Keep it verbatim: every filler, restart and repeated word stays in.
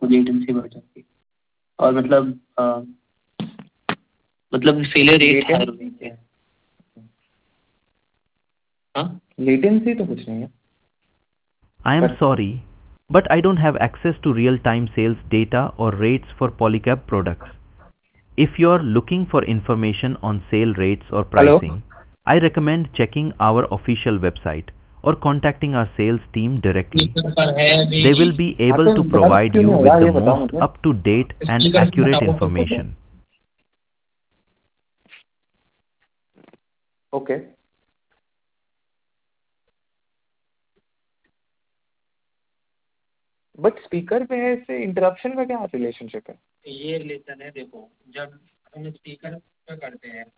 Latency बढ़ जाती है और मतलब अ, मतलब फेलियर रेट हाई होती है। हाँ, लेटेंसी तो कुछ नहीं है। I am पर sorry, but I don't have access to real-time sales data or rates for Polycab products. If you're looking for information on sale rates or hello, pricing, I recommend checking our official website or contacting our sales team directly. Speaker पर है अभी। They will be हाँ able तो to connect provide क्यों you नहीं हो with रहा the ये बताओ most मुझे। up-to-date and स्पीकर से accurate बताओ तो। information. ओके, बट स्पीकर पे है, इससे इंटरप्शन का क्या रिलेशनशिप है? ये रिलेशन है, देखो जब हम स्पीकर पे करते हैं